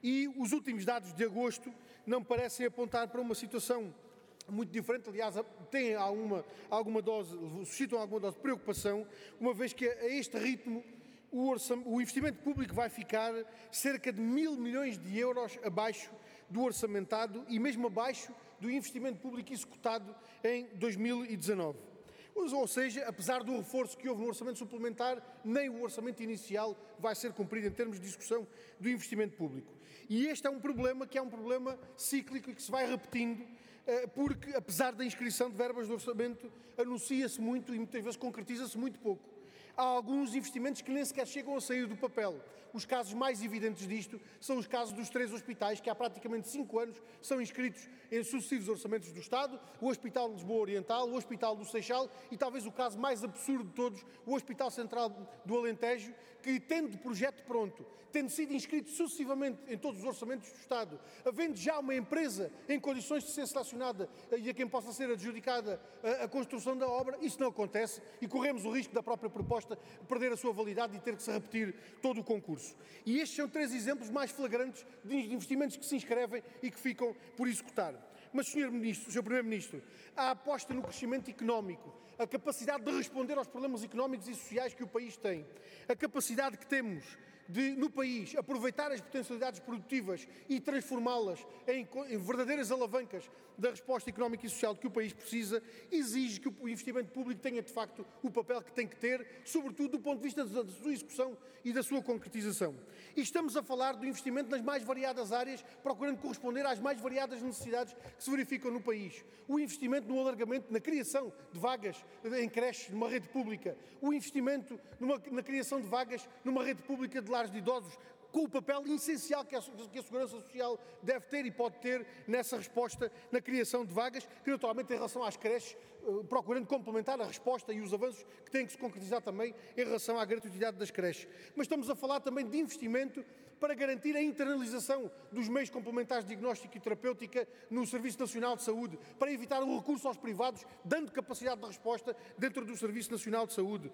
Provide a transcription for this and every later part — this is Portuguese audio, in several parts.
E os últimos dados de agosto não parecem apontar para uma situação muito diferente, aliás, suscitam alguma dose de preocupação, uma vez que a este ritmo o investimento público vai ficar cerca de 1.000 milhões de euros abaixo do orçamentado e mesmo abaixo do investimento público executado em 2019. Ou seja, apesar do reforço que houve no orçamento suplementar, nem o orçamento inicial vai ser cumprido em termos de discussão do investimento público. E este é um problema que é um problema cíclico e que se vai repetindo, porque apesar da inscrição de verbas do orçamento, anuncia-se muito e muitas vezes concretiza-se muito pouco. Há alguns investimentos que nem sequer chegam a sair do papel. Os casos mais evidentes disto são os casos dos 3 hospitais que há praticamente 5 anos são inscritos em sucessivos orçamentos do Estado, o Hospital de Lisboa Oriental, o Hospital do Seixal e talvez o caso mais absurdo de todos, o Hospital Central do Alentejo, que tendo projeto pronto, tendo sido inscrito sucessivamente em todos os orçamentos do Estado, havendo já uma empresa em condições de ser selecionada e a quem possa ser adjudicada a construção da obra, isso não acontece e corremos o risco da própria proposta perder a sua validade e ter que se repetir todo o concurso. E estes são 3 exemplos mais flagrantes de investimentos que se inscrevem e que ficam por executar. Mas, Sr. Primeiro-Ministro, a aposta no crescimento económico, a capacidade de responder aos problemas económicos e sociais que o país tem, a capacidade que temos de, no país, aproveitar as potencialidades produtivas e transformá-las em verdadeiras alavancas da resposta económica e social que o país precisa, exige que o investimento público tenha, de facto, o papel que tem que ter, sobretudo do ponto de vista da sua execução e da sua concretização. E estamos a falar do investimento nas mais variadas áreas, procurando corresponder às mais variadas necessidades que se verificam no país. O investimento no alargamento, na criação de vagas em creches numa rede pública, o investimento na criação de vagas numa rede pública de lares de idosos, com o papel essencial que a Segurança Social deve ter e pode ter nessa resposta na criação de vagas, que naturalmente em relação às creches, procurando complementar a resposta e os avanços que têm que se concretizar também em relação à gratuidade das creches. Mas estamos a falar também de investimento para garantir a internalização dos meios complementares de diagnóstico e terapêutica no Serviço Nacional de Saúde, para evitar o recurso aos privados, dando capacidade de resposta dentro do Serviço Nacional de Saúde.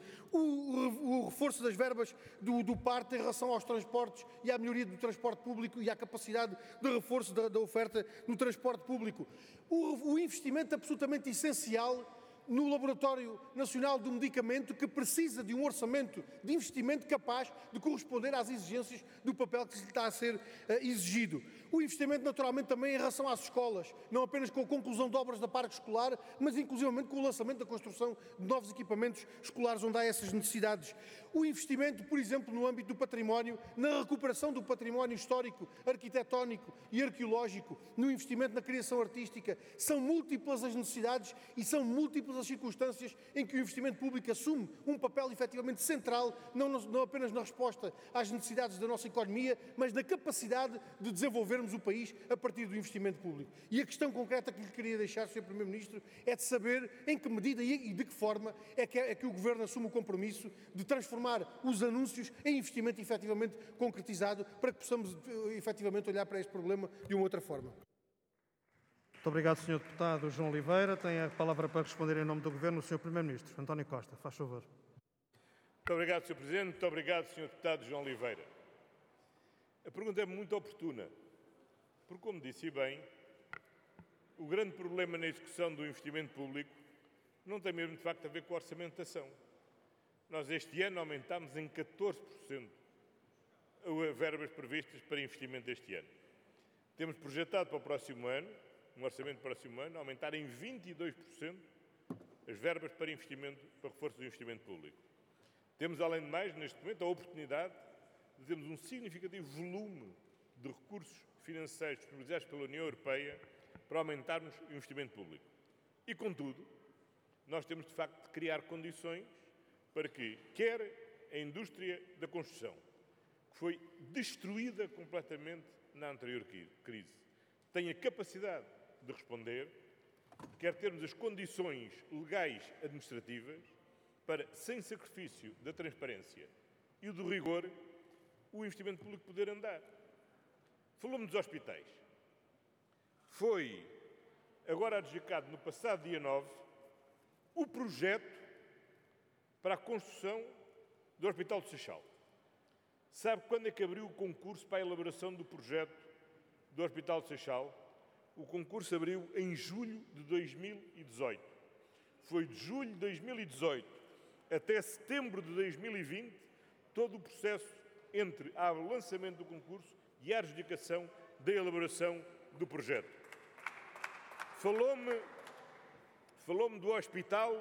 O reforço das verbas do PART em relação aos transportes e à melhoria do transporte público e à capacidade de reforço da oferta no transporte público. O investimento absolutamente essencial no Laboratório Nacional do Medicamento, que precisa de um orçamento de investimento capaz de corresponder às exigências do papel que lhe está a ser exigido. O investimento, naturalmente, também em relação às escolas, não apenas com a conclusão de obras da parque escolar, mas inclusivamente com o lançamento da construção de novos equipamentos escolares onde há essas necessidades. O investimento, por exemplo, no âmbito do património, na recuperação do património histórico, arquitetónico e arqueológico, no investimento na criação artística. São múltiplas as necessidades e são múltiplas as circunstâncias em que o investimento público assume um papel efetivamente central, não apenas na resposta às necessidades da nossa economia, mas na capacidade de desenvolvermos o país a partir do investimento público. E a questão concreta que lhe queria deixar, Sr. Primeiro-Ministro, é de saber em que medida e de que forma é que o Governo assume o compromisso de transformar os anúncios em investimento efetivamente concretizado, para que possamos efetivamente olhar para este problema de uma outra forma. Muito obrigado, Sr. Deputado João Oliveira. Tem a palavra para responder em nome do Governo o Sr. Primeiro-Ministro, António Costa. Faz favor. Muito obrigado, Sr. Presidente. Muito obrigado, Sr. Deputado João Oliveira. A pergunta é muito oportuna, porque, como disse bem, o grande problema na execução do investimento público não tem mesmo, de facto, a ver com a orçamentação. Nós, este ano, aumentámos em 14% as verbas previstas para investimento este ano. Temos projetado para o próximo ano, um orçamento para o próximo ano, aumentar em 22% as verbas para investimento, para reforço do investimento público. Temos, além de mais, neste momento, a oportunidade de termos um significativo volume de recursos financeiros disponibilizados pela União Europeia para aumentarmos o investimento público. E, contudo, nós temos, de facto, de criar condições para que, quer a indústria da construção, que foi destruída completamente na anterior crise, tenha capacidade de responder, quer termos as condições legais administrativas para, sem sacrifício da transparência e do rigor, o investimento público poder andar. Falou-me dos hospitais. Foi agora adjudicado no passado dia 9 o projeto para a construção do Hospital do Seixal. Sabe quando é que abriu o concurso para a elaboração do projeto do Hospital de Seixal? O concurso abriu em julho de 2018. Foi de julho de 2018 até setembro de 2020, todo o processo entre o lançamento do concurso e a adjudicação da elaboração do projeto. Falou-me do Hospital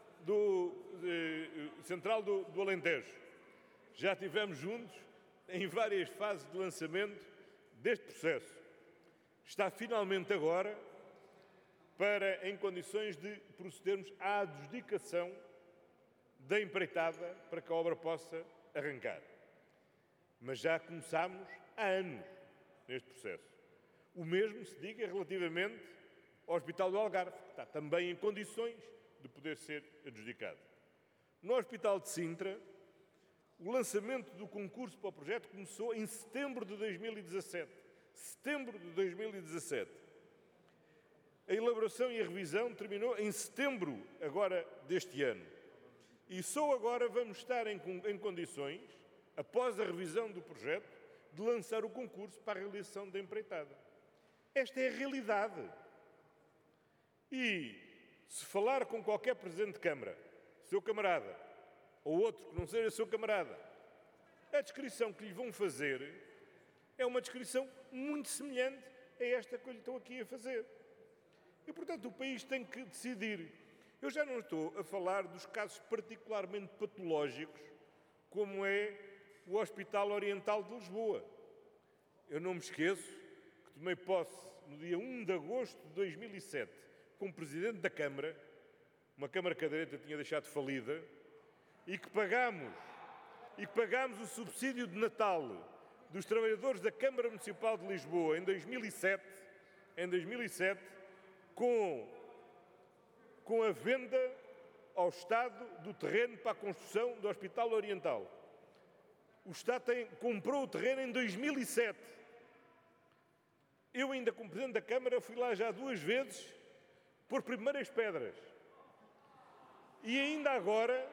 Central do Alentejo. Já estivemos juntos em várias fases de lançamento deste processo. Está finalmente agora em condições de procedermos à adjudicação da empreitada para que a obra possa arrancar. Mas já começámos há anos neste processo. O mesmo se diga relativamente ao Hospital do Algarve, que está também em condições de poder ser adjudicado. No Hospital de Sintra, o lançamento do concurso para o projeto começou em setembro de 2017. Setembro de 2017. A elaboração e a revisão terminou em setembro agora deste ano. E só agora vamos estar em condições, após a revisão do projeto, de lançar o concurso para a realização da empreitada. Esta é a realidade. E se falar com qualquer Presidente de Câmara, seu camarada, ou outro que não seja seu camarada, a descrição que lhe vão fazer é uma descrição muito semelhante a esta que eu lhe estou aqui a fazer. E, portanto, o país tem que decidir. Eu já não estou a falar dos casos particularmente patológicos, como é o Hospital Oriental de Lisboa. Eu não me esqueço que tomei posse no dia 1 de agosto de 2007, como Presidente da Câmara, uma Câmara que a direita tinha deixado falida, e que pagámos o subsídio de Natal dos trabalhadores da Câmara Municipal de Lisboa em 2007, com a venda ao Estado do terreno para a construção do Hospital Oriental. O Estado comprou o terreno em 2007. Eu ainda, como Presidente da Câmara, fui lá já 2 vezes por primeiras pedras. E ainda agora,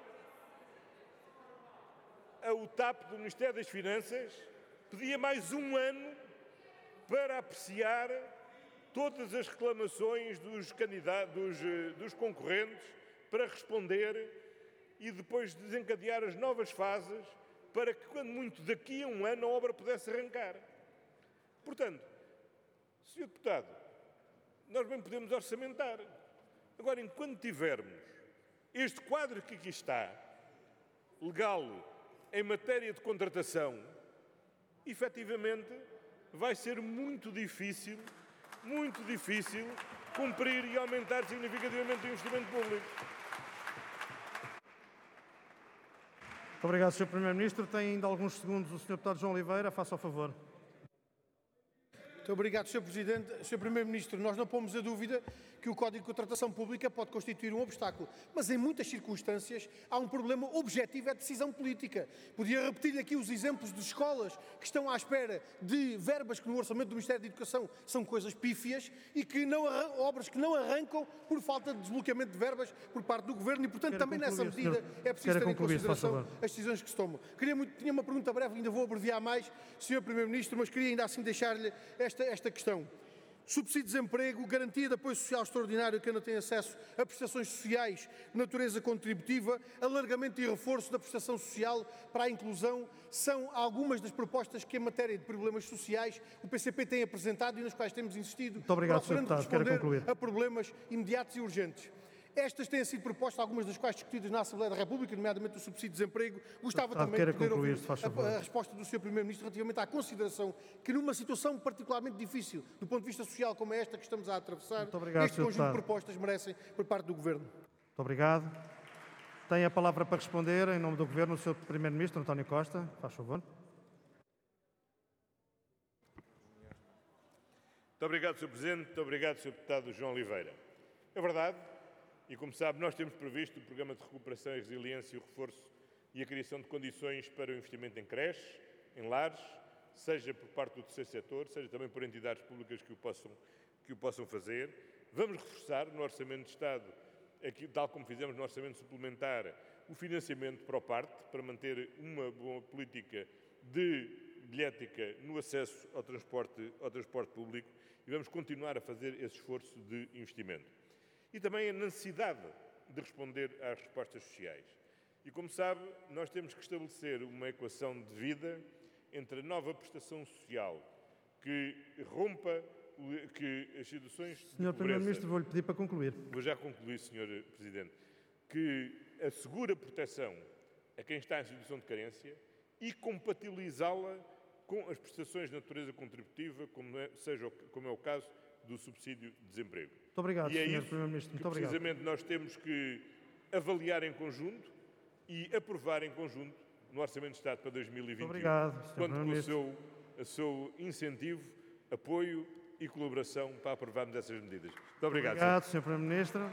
o TAP do Ministério das Finanças pedia mais 1 ano para apreciar todas as reclamações dos candidatos, dos concorrentes, para responder e depois desencadear as novas fases para que, quando muito, daqui a 1 ano, a obra pudesse arrancar. Portanto, Sr. Deputado, nós bem podemos orçamentar. Agora, enquanto tivermos este quadro que aqui está, legal, em matéria de contratação, efetivamente vai ser muito difícil cumprir e aumentar significativamente o investimento público. Muito obrigado, Sr. Primeiro-Ministro. Tem ainda alguns segundos o Sr. Deputado João Oliveira. Faça o favor. Muito obrigado, Sr. Presidente. Sr. Primeiro-Ministro, nós não pomos a dúvida que o Código de Contratação Pública pode constituir um obstáculo, mas em muitas circunstâncias há um problema objetivo, é a decisão política. Podia repetir aqui os exemplos de escolas que estão à espera de verbas que no orçamento do Ministério da Educação são coisas pífias e que obras que não arrancam por falta de desbloqueamento de verbas por parte do Governo e, portanto, também nessa medida é preciso ter em consideração as decisões que se tomam. Tinha uma pergunta breve, ainda vou abreviar mais, Sr. Primeiro-Ministro, mas queria ainda assim deixar-lhe esta questão. Subsídio de desemprego, garantia de apoio social extraordinário a quem não tem acesso a prestações sociais de natureza contributiva, alargamento e reforço da prestação social para a inclusão, são algumas das propostas que, em matéria de problemas sociais, o PCP tem apresentado e nas quais temos insistido. Muito obrigado, Sr. Deputado. Quero concluir. A problemas imediatos e urgentes. Estas têm sido propostas, algumas das quais discutidas na Assembleia da República, nomeadamente o subsídio de desemprego. Gostava também de poder ouvir a resposta do Sr. Primeiro-Ministro relativamente à consideração que, numa situação particularmente difícil, do ponto de vista social como esta que estamos a atravessar, este conjunto de propostas merecem por parte do Governo. Muito obrigado. Tem a palavra para responder, em nome do Governo, o Sr. Primeiro-Ministro, António Costa. Faz favor. Muito obrigado, Sr. Presidente. Muito obrigado, Sr. Deputado João Oliveira. É verdade. E, como sabe, nós temos previsto o Programa de Recuperação e Resiliência e o reforço e a criação de condições para o investimento em creches, em lares, seja por parte do terceiro setor, seja também por entidades públicas que o possam fazer. Vamos reforçar no Orçamento de Estado, aqui, tal como fizemos no Orçamento Suplementar, o financiamento para o PARTE, para manter uma boa política de bilhética no acesso ao transporte público e vamos continuar a fazer esse esforço de investimento. E também a necessidade de responder às respostas sociais. E, como sabe, nós temos que estabelecer uma equação de vida entre a nova prestação social que rompa que as situações de Sr. Primeiro-Ministro, vou-lhe pedir para concluir. Vou já concluir, Sr. Presidente. Que assegura proteção a quem está em situação de carência e compatibilizá-la com as prestações de natureza contributiva, como é o caso do subsídio de desemprego. Muito obrigado, e é Sr. isso Primeiro-Ministro. que Muito obrigado. precisamente nós temos que avaliar em conjunto e aprovar em conjunto no Orçamento de Estado para 2021. Muito obrigado, Sr. Quanto Primeiro-Ministro. com o seu incentivo, apoio e colaboração para aprovarmos essas medidas. Muito obrigado. Obrigado, Sr. Primeiro-Ministro.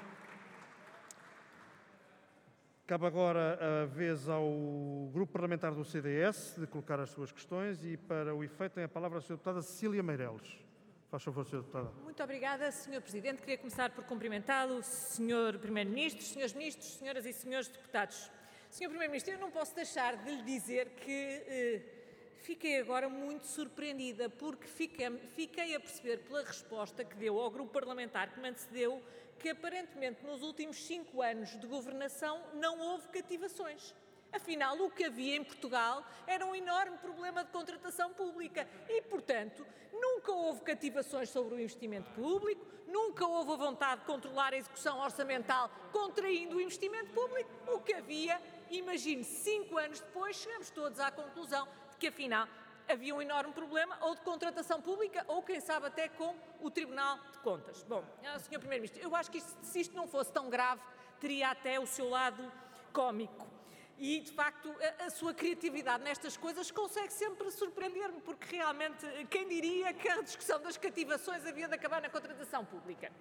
Cabe agora a vez ao Grupo Parlamentar do CDS de colocar as suas questões e, para o efeito, tem a palavra a Sra. Deputada Cecília Meireles. Faz favor, Sra. Deputada. Muito obrigada, Sr. Presidente. Queria começar por cumprimentá-lo, Sr. Primeiro-Ministro, Srs. Ministros, Senhoras e Senhores Deputados. Sr. Primeiro-Ministro, eu não posso deixar de lhe dizer que fiquei agora muito surpreendida, porque fiquei a perceber pela resposta que deu ao grupo parlamentar que me antecedeu que, aparentemente, nos últimos 5 anos de governação não houve cativações. Afinal, o que havia em Portugal era um enorme problema de contratação pública e, portanto, nunca houve cativações sobre o investimento público, nunca houve a vontade de controlar a execução orçamental contraindo o investimento público. O que havia, imagine, 5 anos depois, chegamos todos à conclusão de que, afinal, havia um enorme problema ou de contratação pública ou, quem sabe, até com o Tribunal de Contas. Bom, Sr. Primeiro-Ministro, eu acho que se isto não fosse tão grave, teria até o seu lado cómico. E, de facto, a sua criatividade nestas coisas consegue sempre surpreender-me, porque realmente, quem diria que a discussão das cativações havia de acabar na contratação pública?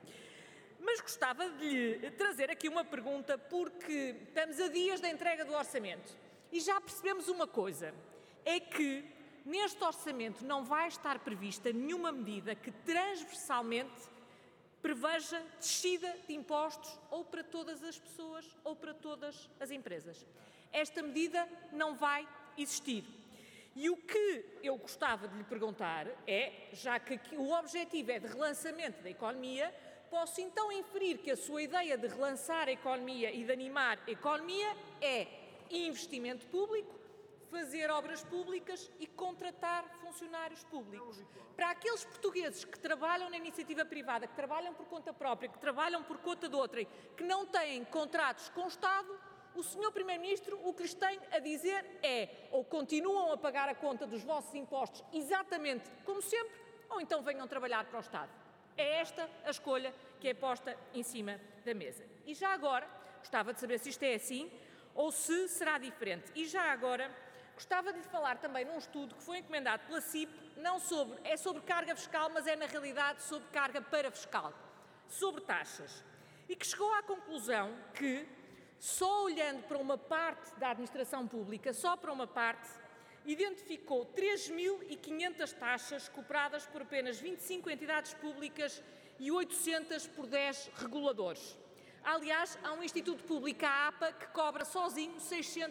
Mas gostava de lhe trazer aqui uma pergunta, porque estamos a dias da entrega do orçamento e já percebemos uma coisa, é que neste orçamento não vai estar prevista nenhuma medida que transversalmente preveja descida de impostos ou para todas as pessoas ou para todas as empresas. Esta medida não vai existir. E o que eu gostava de lhe perguntar é, já que aqui o objetivo é de relançamento da economia, posso então inferir que a sua ideia de relançar a economia e de animar a economia é investimento público, fazer obras públicas e contratar funcionários públicos. Para aqueles portugueses que trabalham na iniciativa privada, que trabalham por conta própria, que trabalham por conta de outrem, que não têm contratos com o Estado, o Sr. Primeiro-Ministro o que lhes tem a dizer é ou continuam a pagar a conta dos vossos impostos exatamente como sempre, ou então venham trabalhar para o Estado. É esta a escolha que é posta em cima da mesa. E já agora, gostava de saber se isto é assim ou se será diferente. E já agora, gostava de lhe falar também num estudo que foi encomendado pela CIP, é sobre carga fiscal, mas é na realidade sobre carga parafiscal, sobre taxas, e que chegou à conclusão que, só olhando para uma parte da administração pública, só para uma parte, identificou 3.500 taxas cobradas por apenas 25 entidades públicas e 800 por 10 reguladores. Aliás, há um instituto público, a APA, que cobra sozinho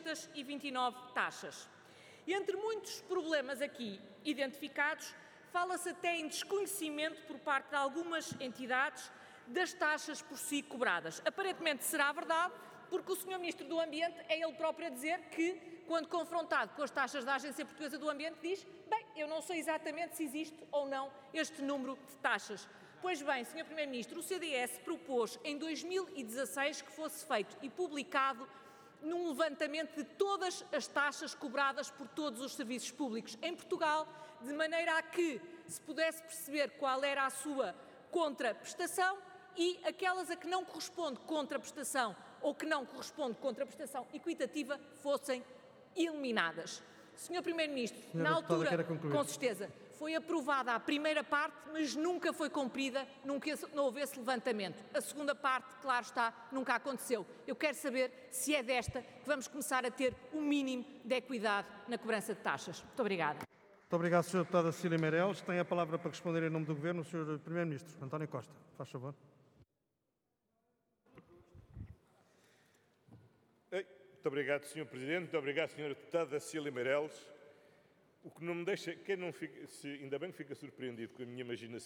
629 taxas. E entre muitos problemas aqui identificados, fala-se até em desconhecimento por parte de algumas entidades das taxas por si cobradas. Aparentemente será verdade, porque o Sr. Ministro do Ambiente é ele próprio a dizer que, quando confrontado com as taxas da Agência Portuguesa do Ambiente, diz: bem, eu não sei exatamente se existe ou não este número de taxas. Pois bem, Sr. Primeiro-Ministro, o CDS propôs em 2016 que fosse feito e publicado num levantamento de todas as taxas cobradas por todos os serviços públicos em Portugal, de maneira a que se pudesse perceber qual era a sua contraprestação e aquelas a que não corresponde contraprestação ou que não corresponde contraprestação equitativa fossem eliminadas. Sr. Primeiro-Ministro, na altura, com certeza, foi aprovada a primeira parte, mas nunca foi cumprida, não houve esse levantamento. A segunda parte, claro está, nunca aconteceu. Eu quero saber se é desta que vamos começar a ter o mínimo de equidade na cobrança de taxas. Muito obrigada. Muito obrigado, Sra. Deputada Cecília Meireles. Tem a palavra para responder em nome do Governo o Sr. Primeiro-Ministro, António Costa. Faz favor. Muito obrigado, Sr. Presidente. Muito obrigado, Sra. Deputada Cecília Meireles. O que não me deixa, quem não fica, ainda bem que fica surpreendido com a minha imaginação.